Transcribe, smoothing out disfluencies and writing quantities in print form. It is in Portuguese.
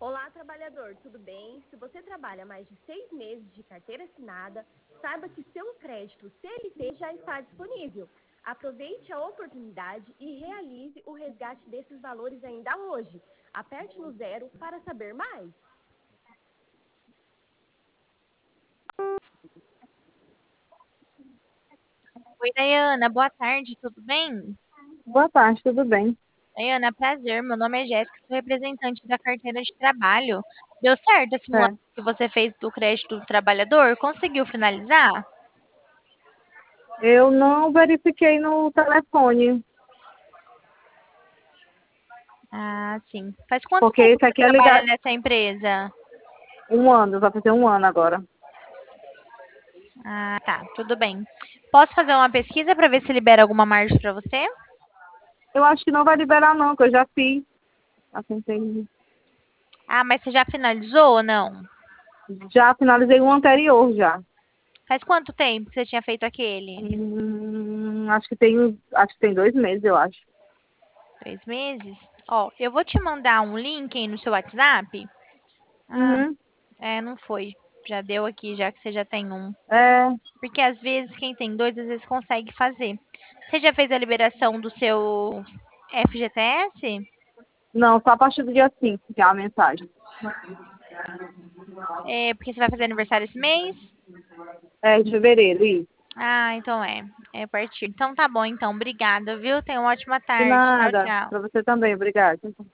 Olá, trabalhador, tudo bem? Se você trabalha mais de 6 meses de carteira assinada, saiba que seu crédito CLT já está disponível. Aproveite a oportunidade e realize o resgate desses valores ainda hoje. Aperte no 0 para saber mais. Oi, Dayana, boa tarde, tudo bem? Boa tarde, tudo bem? Dayana, prazer, meu nome é Jéssica, sou representante da carteira de trabalho. Deu certo a simulação É. que você fez do crédito do trabalhador? Conseguiu finalizar? Eu não verifiquei no telefone, Ah, sim. Faz quanto porque tempo esse que você aqui é trabalha ligado nessa empresa? um ano, vai fazer um ano agora. Ah, tá, tudo bem. Posso fazer uma pesquisa para ver se libera alguma margem para você? Eu acho que não vai liberar não, que eu já fiz. Tentei. Ah, mas você já finalizou ou não? Já finalizei o anterior já. Faz quanto tempo que você tinha feito aquele? Acho que tem 2 meses, eu acho. 2 meses? Ó, eu vou te mandar um link aí no seu WhatsApp. Ah, Uhum. não foi. Já deu aqui, já que você já tem um. É, Porque às vezes quem tem dois, às vezes consegue fazer. Você já fez a liberação do seu FGTS? não, só a partir do dia 5, que é a mensagem. É, porque você vai fazer aniversário esse mês? É, de fevereiro, isso. Ah, então é. É a partir. Então tá bom, então. Obrigada, viu? Tenha uma ótima De tarde. Tchau, nada. tchau. Para você também, obrigada.